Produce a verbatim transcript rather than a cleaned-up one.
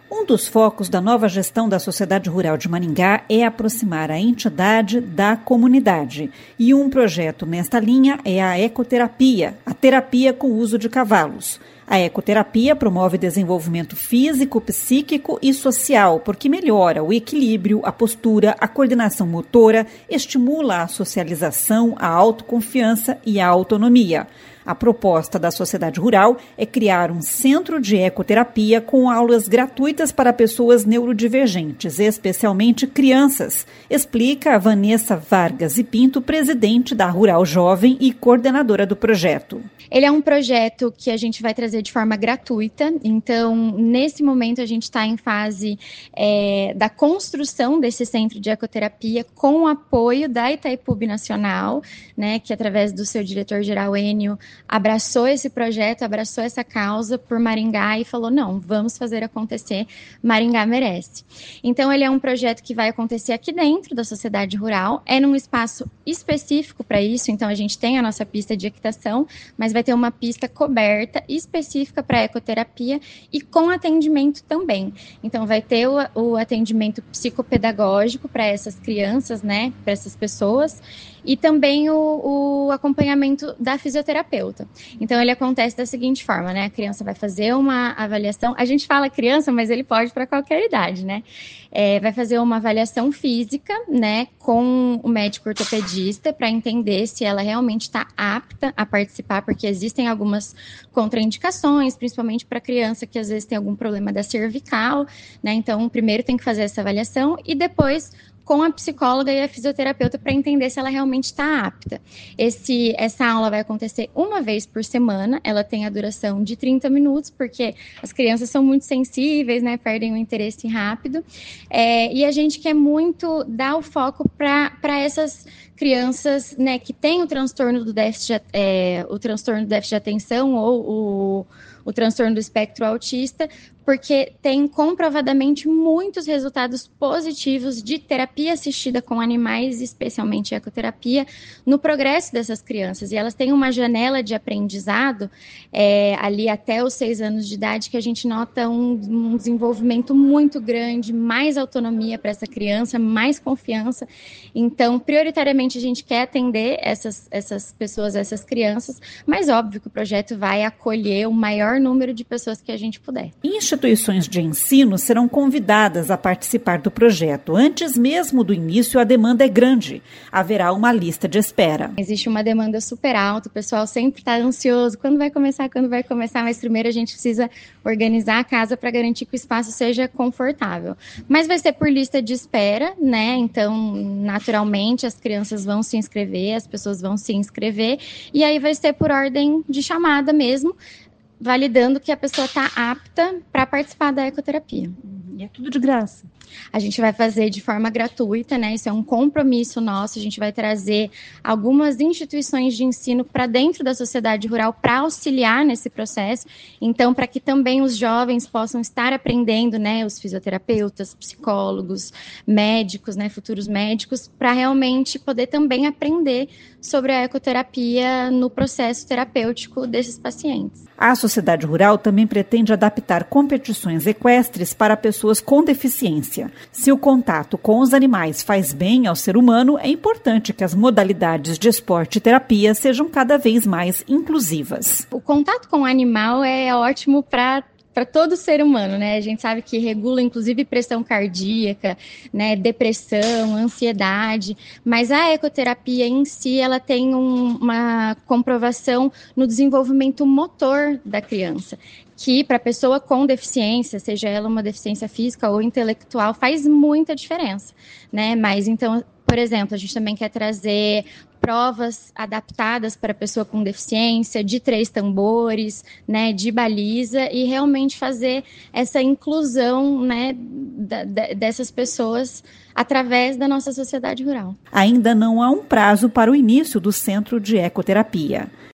Um dos focos da nova gestão da Sociedade Rural de Maringá é aproximar a entidade da comunidade. E um projeto nesta linha é a ecoterapia, a terapia com uso de cavalos. A ecoterapia promove desenvolvimento físico, psíquico e social, porque melhora o equilíbrio, a postura, a coordenação motora, estimula a socialização, a autoconfiança e a autonomia. A proposta da Sociedade Rural é criar um centro de ecoterapia com aulas gratuitas para pessoas neurodivergentes, especialmente crianças, explica a Vanessa Vargas e Pinto, presidente da Rural Jovem e coordenadora do projeto. Ele é um projeto que a gente vai trazer de forma gratuita, então nesse momento a gente está em fase é, da construção desse centro de ecoterapia com o apoio da Itaipu Nacional, né, que através do seu diretor-geral Enio abraçou esse projeto, abraçou essa causa por Maringá e falou, não, vamos fazer acontecer, Maringá merece. Então ele é um projeto que vai acontecer aqui dentro da Sociedade Rural, é num espaço específico para isso, então a gente tem a nossa pista de equitação, mas vai ter uma pista coberta específica para ecoterapia e com atendimento também. Então vai ter o, o atendimento psicopedagógico para essas crianças, né, para essas pessoas, e também o, o acompanhamento da fisioterapeuta. Então, ele acontece da seguinte forma, né? A criança vai fazer uma avaliação, a gente fala criança, mas ele pode para qualquer idade, né? É, vai fazer uma avaliação física, né, com o médico ortopedista para entender se ela realmente está apta a participar, porque existem algumas contraindicações, principalmente para criança que às vezes tem algum problema da cervical, né? Então, primeiro tem que fazer essa avaliação e depois com a psicóloga e a fisioterapeuta para entender se ela realmente está apta. Esse, essa aula vai acontecer uma vez por semana, ela tem a duração de trinta minutos, porque as crianças são muito sensíveis, né, perdem o interesse rápido, é, e a gente quer muito dar o foco para essas crianças, né, que têm o transtorno do déficit, é, o transtorno do déficit de atenção ou o, o transtorno do espectro autista, porque tem comprovadamente muitos resultados positivos de terapia assistida com animais, especialmente ecoterapia, no progresso dessas crianças. E elas têm uma janela de aprendizado é, ali até os seis anos de idade que a gente nota um, um desenvolvimento muito grande, mais autonomia para essa criança, mais confiança. Então, prioritariamente, a gente quer atender essas, essas pessoas, essas crianças, mas óbvio que o projeto vai acolher o maior número de pessoas que a gente puder. Instituições de ensino serão convidadas a participar do projeto. Antes mesmo do início, a demanda é grande. Haverá uma lista de espera. Existe uma demanda super alta, o pessoal sempre está ansioso. Quando vai começar, quando vai começar? Mas primeiro a gente precisa organizar a casa para garantir que o espaço seja confortável. Mas vai ser por lista de espera, né? Então, naturalmente, as crianças vão se inscrever, as pessoas vão se inscrever. E aí vai ser por ordem de chamada mesmo, validando que a pessoa está apta para participar da ecoterapia. E é tudo de graça. A gente vai fazer de forma gratuita, né? Isso é um compromisso nosso. A gente vai trazer algumas instituições de ensino para dentro da sociedade rural para auxiliar nesse processo. Então, para que também os jovens possam estar aprendendo, né? Os fisioterapeutas, psicólogos, médicos, né? Futuros médicos, para realmente poder também aprender sobre a ecoterapia no processo terapêutico desses pacientes. A Sociedade Rural também pretende adaptar competições equestres para pessoas com deficiência. Se o contato com os animais faz bem ao ser humano, é importante que as modalidades de esporte e terapia sejam cada vez mais inclusivas. O contato com o animal é ótimo para para todo ser humano, né? A gente sabe que regula, inclusive, pressão cardíaca, né? Depressão, ansiedade, mas a ecoterapia em si, ela tem um, uma comprovação no desenvolvimento motor da criança, que para a pessoa com deficiência, seja ela uma deficiência física ou intelectual, faz muita diferença, né? Mas então, por exemplo, a gente também quer trazer provas adaptadas para a pessoa com deficiência, de três tambores, né, de baliza, e realmente fazer essa inclusão, né, da, da, dessas pessoas através da nossa sociedade rural. Ainda não há um prazo para o início do centro de ecoterapia.